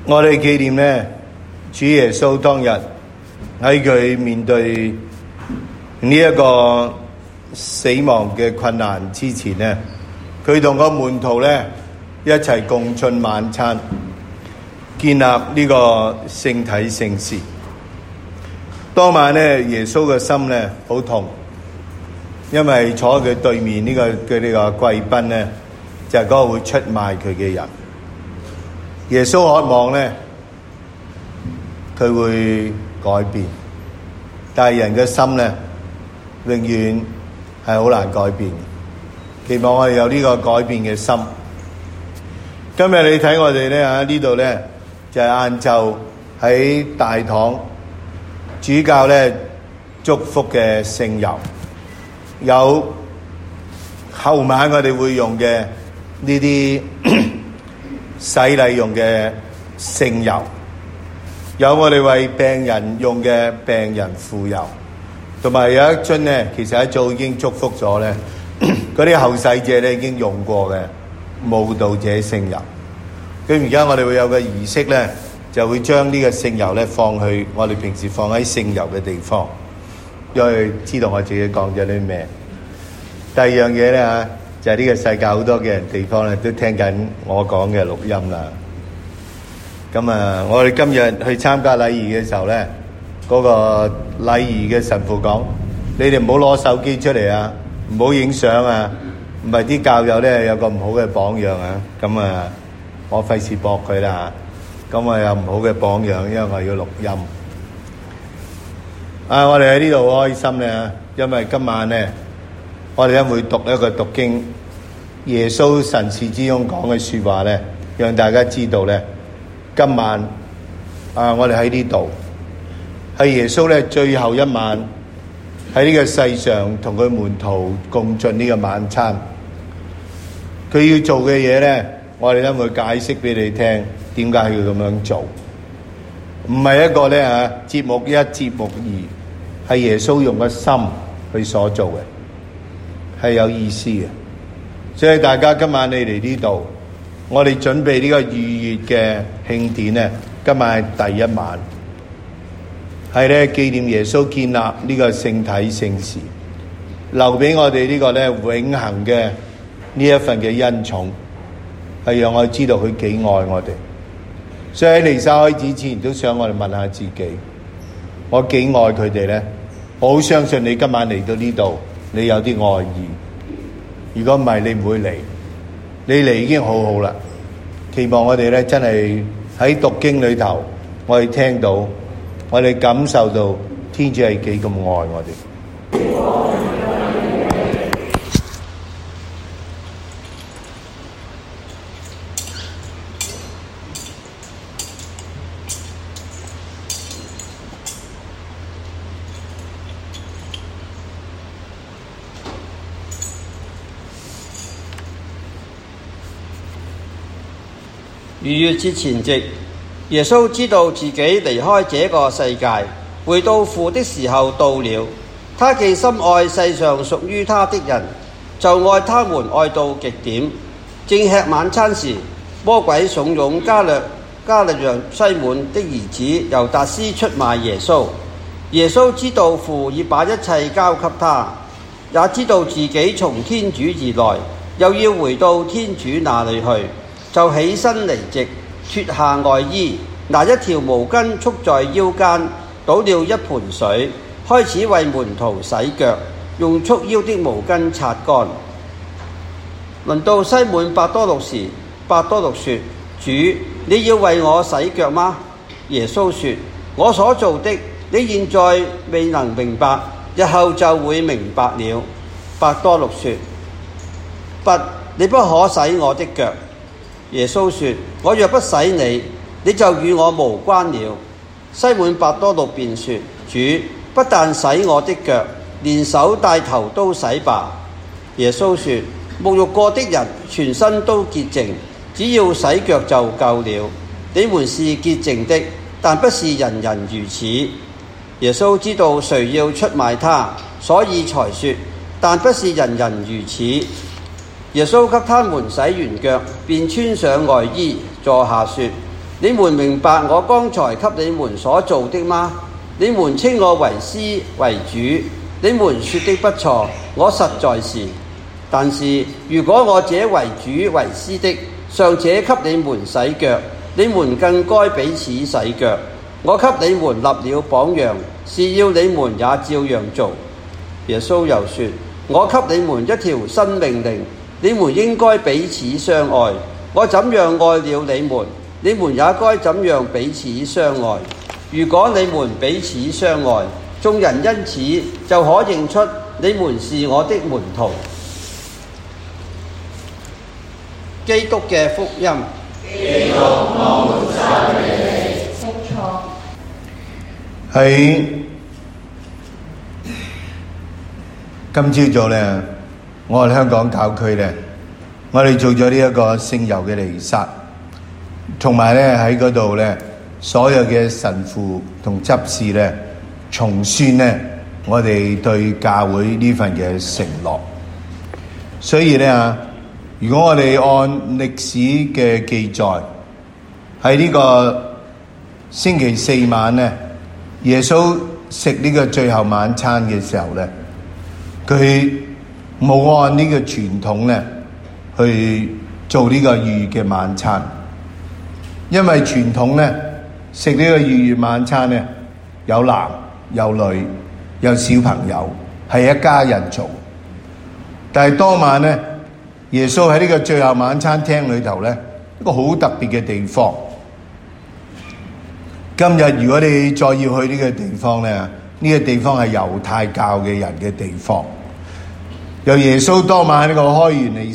我哋紀念呢，主耶穌當日喺佢面對呢一個死亡嘅困難之前呢，佢同個門徒呢一齊共進晚餐，建立呢個聖體聖事。當晚呢，耶穌嘅心呢好痛，因為坐喺佢對面呢個貴賓呢，就係嗰個會出賣佢嘅人。耶穌渴望呢，佢會改變，但係人嘅心呢，永遠係好難改變。期望我哋有呢個改變嘅心。今日你睇我哋呢，喺呢度呢，就係晏晝喺大堂主教呢祝福嘅聖油，有後晚我哋會用嘅呢啲洗禮用嘅聖油，有我哋為病人用嘅病人傅油，同埋有一樽呢，其實一早已經祝福咗呢嗰啲後世者呢已經用過嘅慕道者聖油。咁而家我哋會有個儀式呢，就會將呢個聖油呢放去我哋平時放喺聖油嘅地方，因為知道我自己講咗啲咩。第二樣嘢呢，就係呢個世界好多嘅人地方咧，都聽緊我講嘅錄音啦。咁啊，我哋今日去參加禮儀嘅時候咧，嗰個禮儀嘅神父講：你哋唔好攞手機出嚟啊，唔好影相啊，唔係啲教友咧有個唔好嘅榜樣啊。咁啊，我費事駁佢啦。咁啊有唔好嘅榜樣，因為我要錄音。啊，我哋喺呢度好開心咧，因為今晚咧，我哋會讀一個讀經，耶穌神視之中講嘅說話咧，讓大家知道咧，今晚我哋喺呢度係耶穌咧最後一晚喺呢個世上同佢門徒共進呢個晚餐。佢要做嘅嘢咧，我哋會解釋俾你聽，點解佢要咁樣做？唔係一個咧節目一節目二，係耶穌用個心去所做嘅，係有意思嘅。所以大家今晚你嚟呢度，我哋準備呢個逾越嘅慶典咧，今晚係第一晚，係咧紀念耶穌建立呢個聖體聖事，留俾我哋呢個咧永恆嘅呢一份嘅恩寵，係讓我知道佢幾愛我哋。所以喺彌撒開始之前，都想我哋問下自己，我幾愛佢哋咧？我好相信你今晚嚟到呢度，你有啲愛意。如果唔係，你唔會嚟。你嚟已經好好啦。期望我哋咧真係喺讀經裏頭，我哋聽到，我哋感受到天主係幾咁愛我哋。 逾越節前夕，耶穌知道自己離開這個世界，回到父的時候到了。他既深愛世上屬於他的人，就愛他們愛到極點。正吃晚餐時，魔鬼慫恿加略讓西門的兒子猶達斯出賣耶穌。耶穌知道父已把一切交給他，也知道自己從天主而來，又要回到天主那裡去。就起身離席，脫下外衣，拿一條毛巾束在腰間，倒了一盆水，開始為門徒洗腳，用束腰的毛巾擦乾。輪到西滿伯多祿時，伯多祿說：主，你要為我洗腳嗎？耶穌說：我所做的，你現在未能明白，日後就會明白了。伯多祿說：不，你不可洗我的腳。耶穌說：我若不洗你，你就與我無關了。西滿伯多祿便說：主，不但洗我的腳，連手帶頭都洗吧。耶穌說：沐浴過的人全身都潔淨，只要洗腳就夠了。你們是潔淨的，但不是人人如此。耶穌知道誰要出賣他，所以才說：但不是人人如此。耶穌給他們洗完腳，便穿上外衣，坐下說： 你們明白我剛才給你們所做的嗎？你們稱我為師為主，你們說的不錯，我實在是。但是如果我這為主為師的尚且給你們洗腳，你們更該彼此洗腳。我給你們立了榜樣，是要你們也照樣做。耶穌又說：我給你們一條新命令，你們應該彼此相愛。我怎樣愛了你們，你們也該怎樣彼此相愛。如果你們彼此相愛，眾人因此就可認出你們是我的門徒。基督嘅福音。 基督，我們讚美你。冇錯。 喺今朝早咧，我哋香港教區咧，我哋做咗呢一個聖油嘅彌撒，同埋咧喺嗰度咧，所有嘅神父同執事咧，重宣咧我哋對教會呢份嘅承諾。所以咧如果我哋按歷史嘅記載，喺呢個星期四晚咧，耶穌食呢個最後晚餐嘅時候咧，佢冇按呢個傳統咧去做呢個逾越嘅晚餐，因為傳統咧食呢個逾越晚餐咧，有男有女有小朋友，係一家人做。但係當晚咧，耶穌喺呢個最後晚餐廳裏頭咧，一個好特別嘅地方。今日如果你再要去呢個地方咧，呢個地方係猶太教嘅人嘅地方。由耶穌當晚呢個開完彌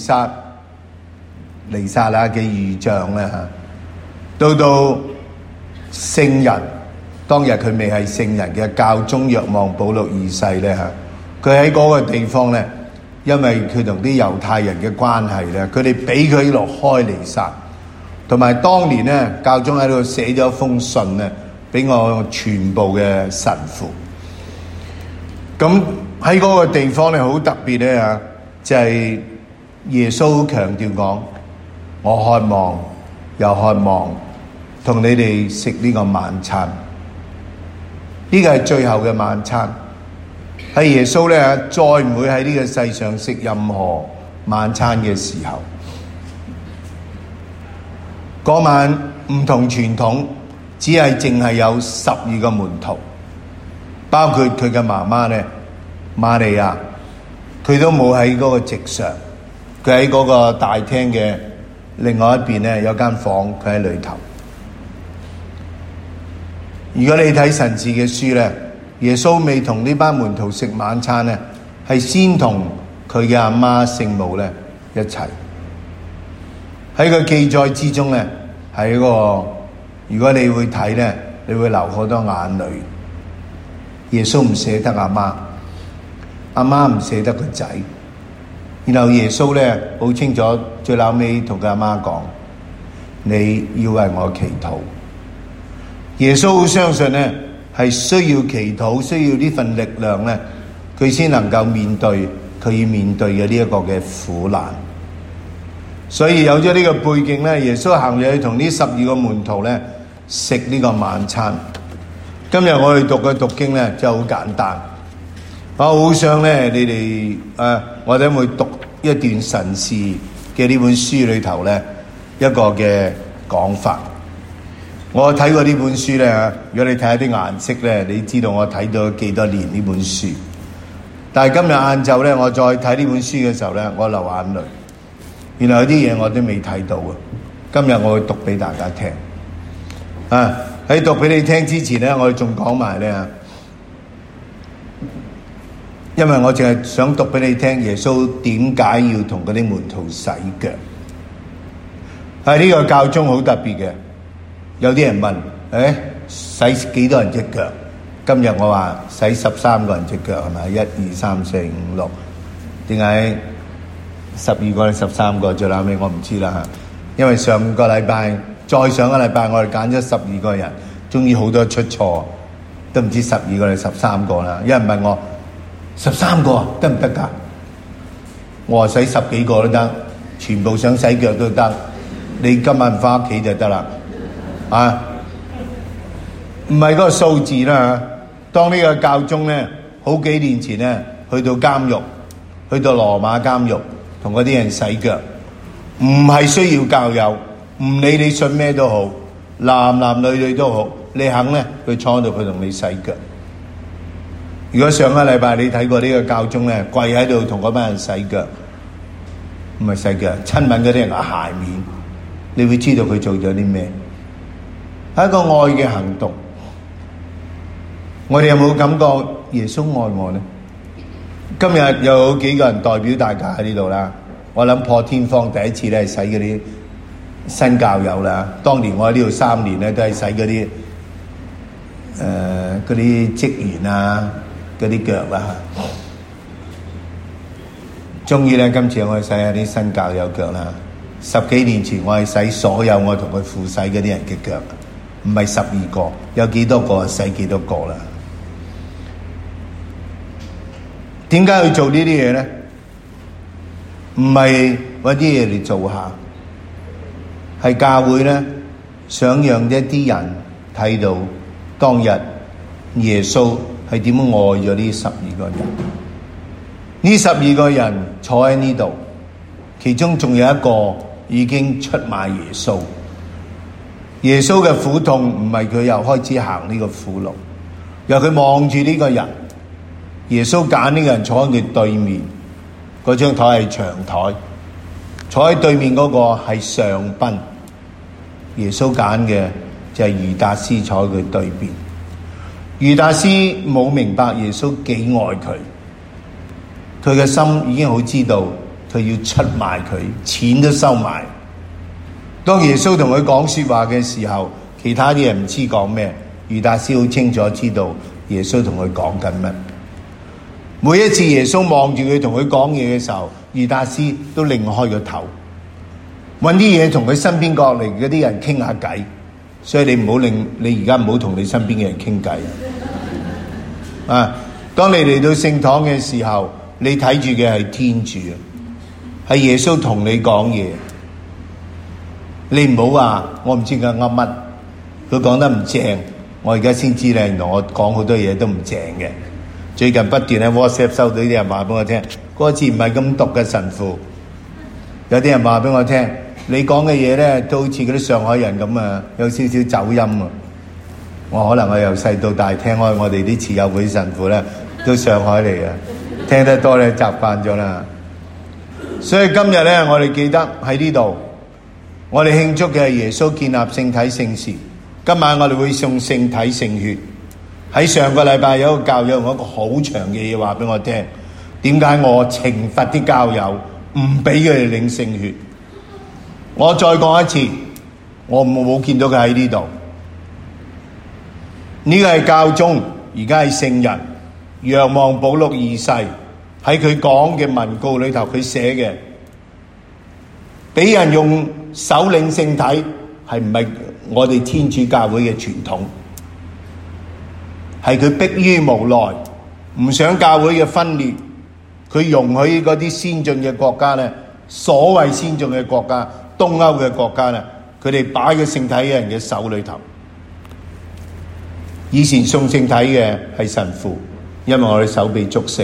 撒嘅異象咧，到聖人當日佢未係聖人嘅教宗若望保祿二世咧，佢喺嗰個地方咧，因為佢同啲猶太人嘅關係咧，佢哋俾佢落開彌撒，同埋當年咧教宗喺度寫咗封信咧，俾我全部嘅神父。咁喺嗰個地方咧好特別咧就係耶穌強調講：我渴望又渴望同你哋食呢個晚餐。呢個係最後嘅晚餐。係耶穌咧再唔會喺呢個世上食任何晚餐嘅時候。嗰晚唔同傳統，只係淨係有12個門徒，包括佢嘅媽媽咧瑪利亞，佢都冇喺嗰個席上，佢喺嗰個大廳嘅另外一邊咧有間房，佢喺裏頭。如果你睇神視嘅書咧，耶穌未同呢班門徒食晚餐咧，係先同佢嘅阿媽聖母咧一齊。喺個記載之中咧，係一個，如果你會睇咧，你會流好多眼淚。耶穌唔捨得阿媽，阿媽唔捨得個仔，然後耶穌咧好清楚，最後尾同佢阿媽講：你要為我祈禱。耶穌好相信咧，係需要祈禱，需要呢份力量咧，佢先能夠面對佢要面對嘅呢一個嘅苦難。所以有咗呢個背景咧，耶穌行入去同呢12個門徒咧食呢個晚餐。今日我哋讀嘅讀經咧就好簡單。我好想咧你哋我哋會讀一段神視嘅呢本書裏頭咧一個嘅講法。我睇過呢本書咧，如果你睇下啲顏色咧，你知道我睇咗幾多年呢本書。但係今日晏晝咧，我再睇呢本書嘅時候咧，我流眼淚。原來有啲嘢我都未睇到啊！今日我會讀俾大家聽。喺讀俾你聽之前咧，我哋仲講埋咧，因為我淨係想讀俾你聽耶穌點解要同嗰啲門徒洗腳。係呢個教宗好特別嘅。有啲人問：洗幾多人隻腳？今日我話洗13個人隻腳係咪？1、2、3、4、5、6，點解12個定13個？最後尾我唔知啦嚇。因為上個禮拜、再上個禮拜，我哋揀咗12個人，終於好多出錯，都唔知12個定13個啦。有人問我13個得唔得㗎？我話洗10幾個都得，全部想洗腳都得。你今晚返屋企就得啦。 啊，唔係嗰個數字啦。當呢個教宗咧，好幾年前咧，去到監獄，去到羅馬監獄，同嗰啲人洗腳，唔係需要教友，唔理你信咩都好，男男女女都好，你肯咧，佢坐喺度，佢同你洗腳。如果上個禮拜你睇過呢個教宗咧，跪喺度同嗰班人洗腳，唔係洗腳，親吻嗰啲人嘅鞋面，你會知道佢做咗啲咩？係一個愛嘅行動。我哋有冇感覺耶穌愛我呢？今日有幾個人代表大家喺呢度啦。我諗破天荒第一次咧係洗嗰啲新教友啦。當年我喺呢度3年咧都係洗嗰啲職員啊嗰啲腳啦。終於咧今次我係洗下啲新教友腳啦。10幾年前我係洗所有我同佢扶洗嗰啲人嘅腳，唔係12個，有幾多個洗幾多個啦。點解要做呢啲嘢咧？唔係揾啲嘢嚟做下，係教會咧想讓一啲人睇到當日耶穌係點樣愛咗呢12個人。呢12個人坐喺呢度，其中仲有一個已經出賣耶穌。耶穌嘅苦痛唔係佢又開始行呢個苦路，由佢望住呢個人。耶穌揀呢個人坐喺佢對面，嗰張台係長台，坐喺對面嗰個係上賓。耶穌揀嘅就係猶達斯坐喺佢對邊。猶達斯冇明白耶穌幾愛佢，佢嘅心已經好知道佢要出賣佢，錢都收埋。當耶穌同佢講說話嘅時候，其他啲人唔知講咩，猶達斯好清楚知道耶穌同佢講緊乜。每一次耶穌望住佢同佢講嘢嘅時候，猶達斯都擰開個頭，揾啲嘢同佢身邊過嚟嗰啲人傾下偈。所以你而家唔好同你身邊嘅人傾偈啊！當你嚟到聖堂嘅時候，你睇住嘅係天主，係耶穌同你講嘢。你唔好話我唔知佢噏乜，佢講得唔正，我而家先知咧，原來我講好多嘢都唔正嘅。最近不斷喺 WhatsApp 收到啲人話俾我聽，嗰個字唔係咁讀嘅神父。有啲人話俾我聽，你講嘅嘢咧都好似嗰啲上海人咁啊，有少少走音啊。我可能我由細到大聽開我哋啲慈幼會神父咧，都上海嚟嘅，聽得多咧習慣咗啦。所以今日咧，我哋記得喺呢度，我哋慶祝嘅係耶穌建立聖體聖事。今晚我哋會送聖體聖血。喺上個禮拜有一個教友用一個好長嘅嘢話俾我聽，點解我懲罰啲教友唔俾佢哋領聖血？我再講一次，我冇見到佢喺呢度。呢個係教宗，而家係聖人若望保祿2世喺佢講嘅文告裏頭，佢寫嘅俾人用手領聖體係唔係我哋天主教會嘅傳統？係佢迫於無奈，唔想教會嘅分裂，佢容許嗰啲先進嘅國家咧，所謂先進嘅國家，東歐嘅國家咧，佢哋擺個聖體嘅人嘅手裏頭。以前送聖體嘅係神父，因為我哋手被祝聖，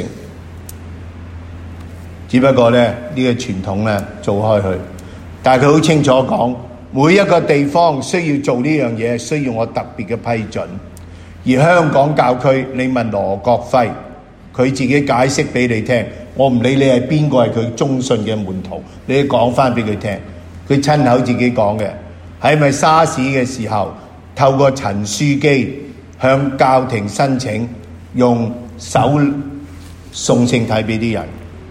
只不過咧呢個傳統咧做開去，但係佢好清楚講，每一個地方需要做呢樣嘢，需要我特別嘅批准。而香港教區，你問羅國輝，佢自己解釋俾你聽。我唔理你係邊個係佢忠信嘅門徒，你講翻俾佢聽。佢親口自己講嘅，係咪沙士嘅時候透過陳樞機向教廷申請用手送聖體俾啲人？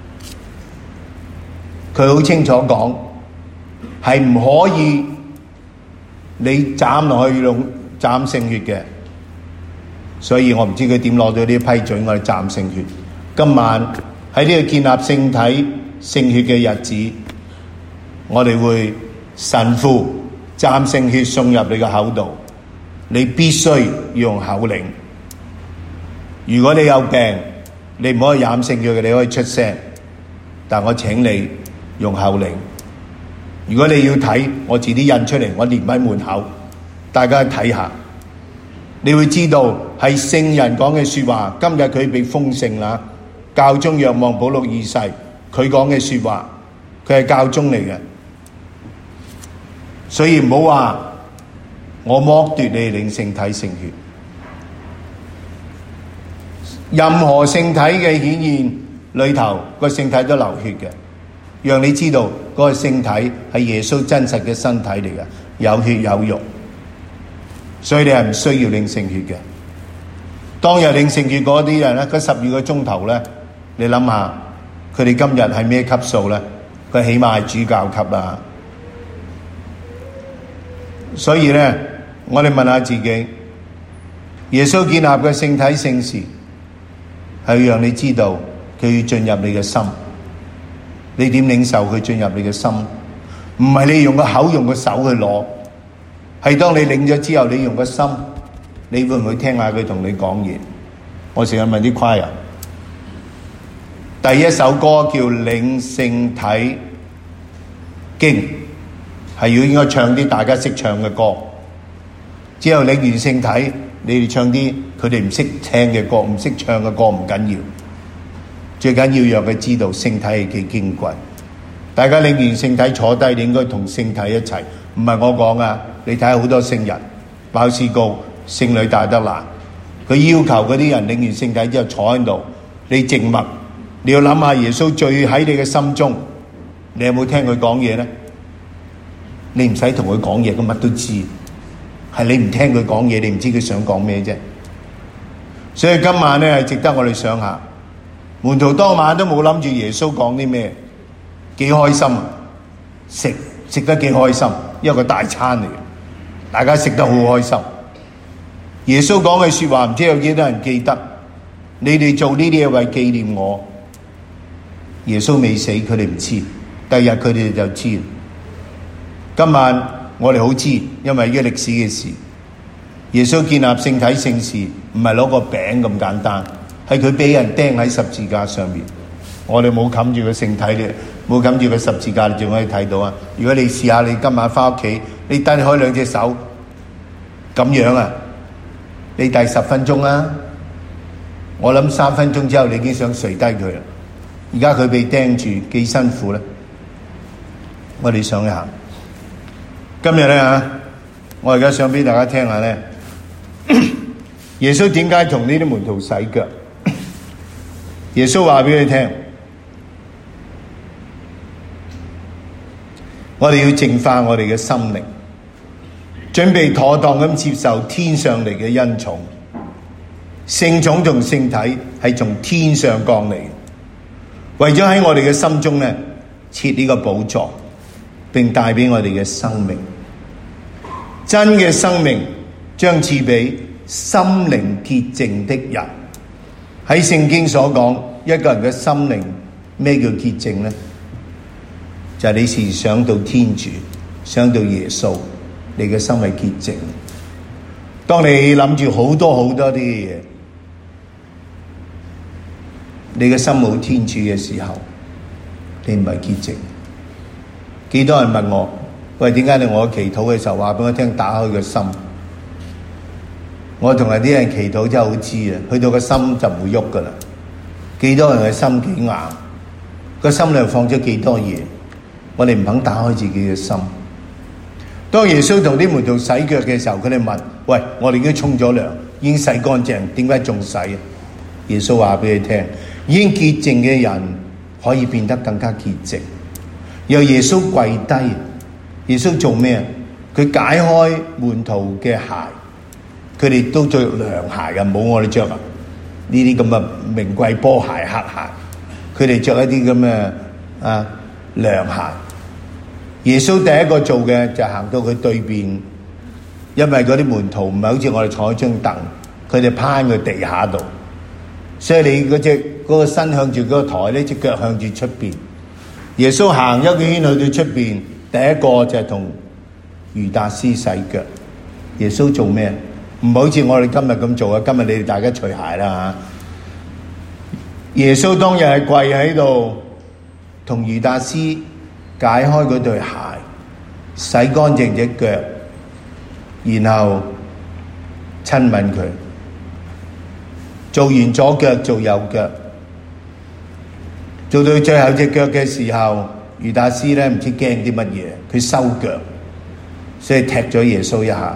佢好清楚講，係唔可以你斬落去用斬聖血嘅。所以我唔知佢點攞到呢批准，我哋斬聖血。今晚喺呢個建立聖體聖血嘅日子，我哋會神父斬聖血送入你個口度，你必須要用口領。如果你有病，你唔可以飲聖血嘅，你可以出聲，但我請你用口領。如果你要睇，我遲啲印出嚟，我連喺門口， 大家睇下，你會知道係聖人講嘅說話。今日佢被封聖啦，教宗若望保祿二世佢講嘅說話，佢係教宗嚟嘅，所以唔好話我剝奪你領聖體聖血。任何聖體嘅顯現裏頭，個聖體都流血嘅，讓你知道嗰個聖體係耶穌真實嘅身體嚟嘅，有血有肉，所以你係唔需要領聖血嘅。當日領聖血嗰啲人咧，嗰12個鐘頭咧，你諗下佢哋今日係咩級數咧？佢起碼係主教級啦。所以咧，我哋問下自己，耶穌建立嘅聖體聖事係要讓你知道佢要進入你嘅心，你點領受佢進入你嘅心？唔係你用個口用個手去攞，係當你領咗之後，你用個心，你會唔會聽下佢同你講嘢？我成日問啲跨人，第一首歌叫《領聖體經》，係要應該唱啲大家識唱嘅歌。之後領完聖體，你哋唱啲佢哋唔識聽嘅歌，唔識唱嘅歌唔緊要，最緊要讓佢知道聖體係幾矜貴。大家領完聖體坐低，你應該同聖體一齊，唔係我講啊！你睇下好多聖人，鮑思高、聖女大德蘭，佢要求嗰啲人領完聖體之後坐喺度，你靜默，你要諗下耶穌最喺你嘅心中，你有冇聽佢講嘢呢？你唔使同佢講嘢，佢乜都知，係你唔聽佢講嘢，你唔知佢想講咩啫。所以今晚呢係值得我哋想下，門徒當晚都冇諗住耶穌講啲咩，幾開心，食得幾開心，一個大餐嚟，大家食得好開心。耶穌講嘅說話唔知有幾多人記得，你哋做呢啲嘢為紀念我。耶穌未死，佢哋唔知，第日佢哋就知。今晚我哋好知，因為呢個歷史嘅事，耶穌建立聖體聖事唔係攞個餅咁簡單，係佢俾人釘喺十字架上面。我哋冇冚住個聖體嘅，冇冚住個十字架，你仲可以睇到啊！如果你試下，你今晚翻屋企，你蹬開兩隻手咁樣啊，你第10分鐘啊，我諗3分鐘之後你已經想垂低佢啦。而家佢被釘住，幾辛苦咧？我哋想一下，今日咧嚇，我而家想俾大家聽下咧，耶穌點解同呢啲門徒洗腳？耶穌話俾你聽，我哋要淨化我哋嘅心靈，準備妥當咁接受天上嚟嘅恩寵。聖寵同聖體係從天上降嚟，為咗喺我哋嘅心中咧設呢個寶座，並帶俾我哋嘅生命。真嘅生命將賜俾心靈潔淨的人。喺聖經所講，一個人嘅心靈咩叫潔淨呢？就係你時想到天主，想到耶穌，你嘅心係潔淨。當你諗住好多啲嘢，你嘅心冇天主嘅時候，你唔係潔淨。幾多人問我，喂，點解你我祈禱嘅時候話俾我聽，打開個心？我同埋啲人祈禱真係好知啊，去到個心就唔會喐噶啦。幾多人嘅心幾硬，個心裏放咗幾多嘢，我哋唔肯打開自己嘅心。當耶穌同啲門徒洗腳嘅時候，佢哋問：喂，我哋已經沖咗涼，已經洗乾淨，點解仲洗啊？耶穌話俾你聽，已經潔淨嘅人可以變得更加潔淨。由耶穌跪低，耶穌做咩？佢解開門徒嘅鞋，佢哋都着涼鞋嘅，冇我哋着啊呢啲咁嘅名貴波鞋、黑鞋，佢哋着一啲咁嘅涼鞋。耶穌第一個做嘅就行到佢對面，因為嗰啲門徒唔係好似我哋坐喺張凳，佢哋趴喺佢地下度，所以你嗰個身向住嗰個台，呢隻腳向住出邊。耶穌行一個圈去到出邊，第一個就係同猶達斯洗腳。耶穌做咩？唔好似我哋今日咁做啊！今日你哋大家除鞋啦嚇。耶穌當日係跪喺度，同猶達斯解開嗰對鞋，洗乾淨隻腳， 然後親吻佢，做完左腳做右腳，做到最後隻腳嘅時候，猶達斯咧唔知驚啲乜嘢，佢收腳，所以踢咗耶穌一下。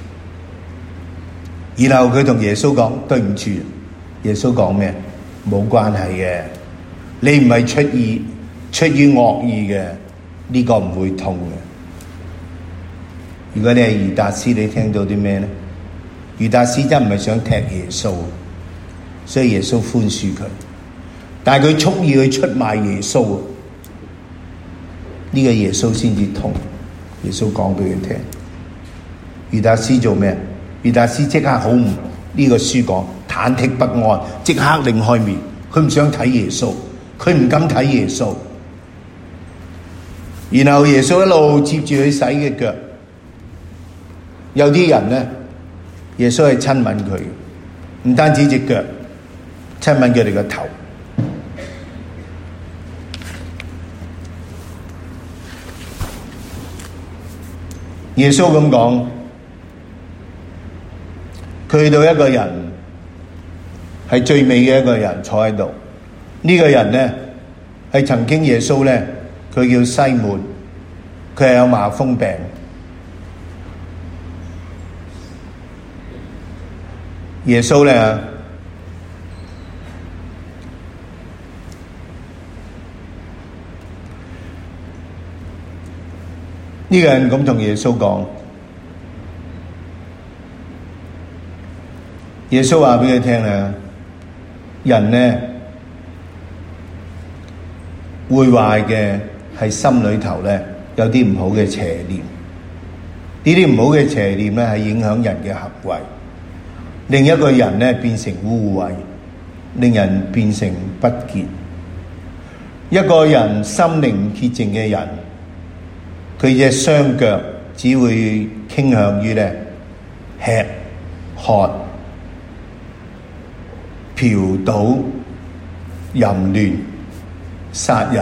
然後佢同耶穌講對唔住，耶穌講咩？冇關係嘅，你唔係出於惡意嘅，呢個唔會痛嘅。如果你係猶達斯，你聽到啲咩咧？猶達斯真唔係想踢耶穌，所以耶穌寬恕佢，但係佢蓄意去出賣耶穌，呢個耶穌先至痛。耶穌講俾佢聽，猶達斯做咩？猶達斯即刻好唔呢個書講忐忑不安，即刻擰開面，佢唔想睇耶穌，佢唔敢睇耶穌。然後耶穌一路接住佢洗嘅腳，有啲人咧，耶穌係親吻佢，唔單止隻腳，親吻佢哋個頭。耶穌咁講，佢去到一個人係最美嘅一個人坐喺度，呢個人咧係曾經耶穌咧，佢叫西門，佢係有麻風病。耶穌咧呢個人咁同耶穌講，耶穌話俾佢聽咧，人咧會壞嘅係心裏頭咧有啲唔好嘅邪念，呢啲唔好嘅邪念咧係影響人嘅行為，令一個人咧變成污穢，令人變成不潔。一個人心靈唔潔淨嘅人，佢隻雙腳只會傾向於咧吃喝、嫖賭、淫亂、殺人，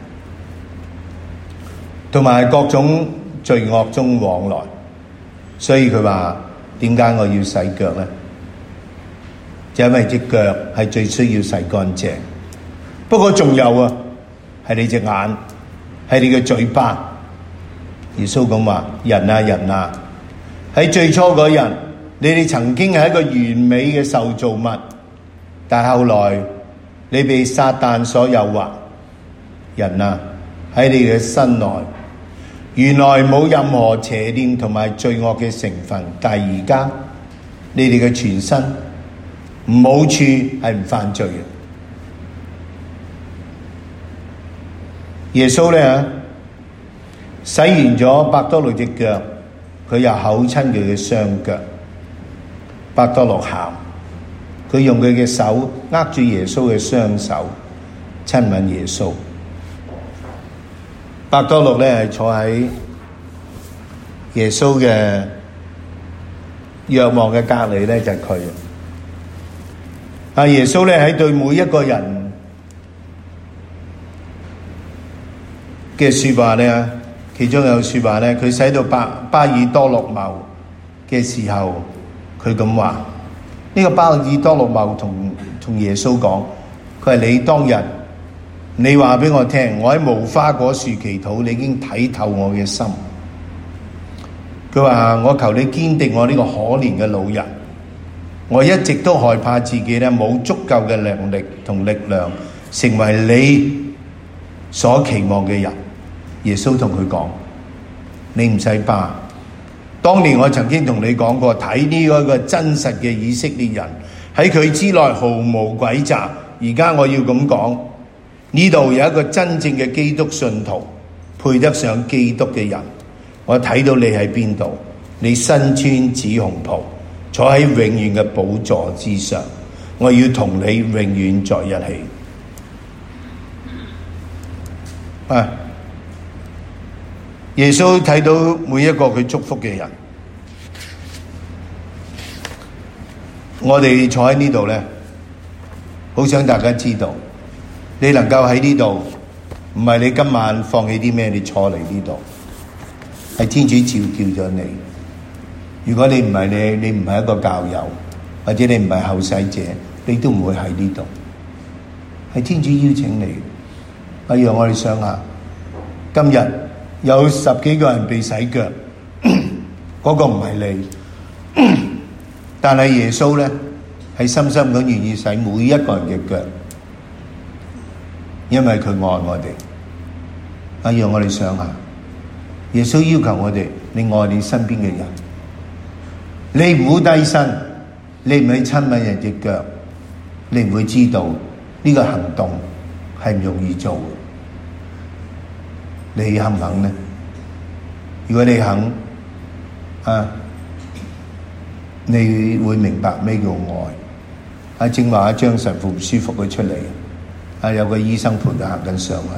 同埋各種罪惡中往來。所以佢話點解我要洗腳咧？就因為隻腳係最需要洗乾淨。不過仲有啊，係你隻眼，係你嘅嘴巴。耶穌咁話：人啊人啊，喺最初嗰日，你哋曾經係一個完美嘅受造物，但係後來你被撒旦所誘惑。人啊，喺你嘅身內，原來冇任何邪念同埋罪惡嘅成分，但係而家你哋嘅全身唔好處係唔犯罪嘅。耶穌咧洗完咗伯多祿隻腳，佢又口親佢嘅雙腳。伯多祿喊，佢用佢嘅手握住耶穌嘅雙手，親吻耶穌。伯多祿咧係坐喺耶穌嘅若望嘅隔籬咧，就係佢。啊，耶穌咧喺對每一個人嘅說話咧。其中有說話咧，佢使到巴爾多祿茂嘅時候，佢咁話：呢個巴爾多祿茂同耶穌講，佢係你當日，你話俾我聽，我喺無花果樹祈禱，你已經睇透我嘅心。佢話：我求你堅定我呢個可憐嘅老人，我一直都害怕自己咧冇足夠嘅能力同力量，成為你所期望嘅人。耶穌同佢講：你唔使怕，當年我曾經同你講過，睇呢一個真實嘅以色列人喺佢之內毫無詭詐。而家我要咁講，呢度有一個真正嘅基督信徒，配得上基督嘅人。我睇到你喺邊度，你身穿紫紅袍，坐喺永遠嘅寶座之上，我要同你永遠在一起。耶穌睇到每一個佢祝福嘅人，我哋坐喺呢度咧，好想大家知道，你能夠喺呢度，唔係你今晚放棄啲咩，你坐嚟呢度，係天主召叫咗你。 如果你唔係你唔係一個教友，或者你唔係後世者，你都唔會喺呢度。係天主邀請你。讓我哋想下，今日有10幾個人被洗腳，嗰個唔係你，但係耶穌咧係深深咁願意洗每一個人嘅腳，因為佢愛我哋。讓我哋想下，耶穌要求我哋，你愛你身邊嘅人，你唔好低身，你唔去親吻人隻腳，你唔會知道呢個行動係唔容易做嘅。你肯唔肯呢？如果你肯，你會明白咩叫愛。正話張神父唔舒服佢出嚟，有個醫生陪佢行緊上去。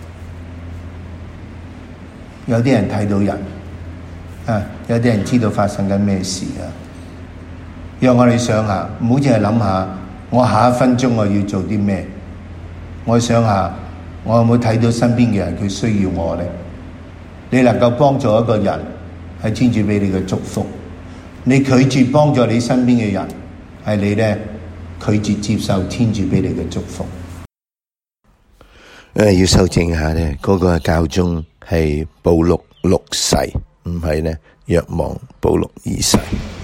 有啲人睇到人，有啲人知道發生緊咩事啊。讓我哋想下，唔好淨係諗下我下一分鐘我要做啲咩。我想下，我有冇睇到身邊嘅人佢需要我呢？你能夠幫助一個人，係天主俾你嘅祝福。你拒絕幫助你身邊嘅人，係你呢拒絕接受天主俾你嘅祝福。 要修正下呢，嗰個教宗係保祿6世，唔係呢若望保祿2世。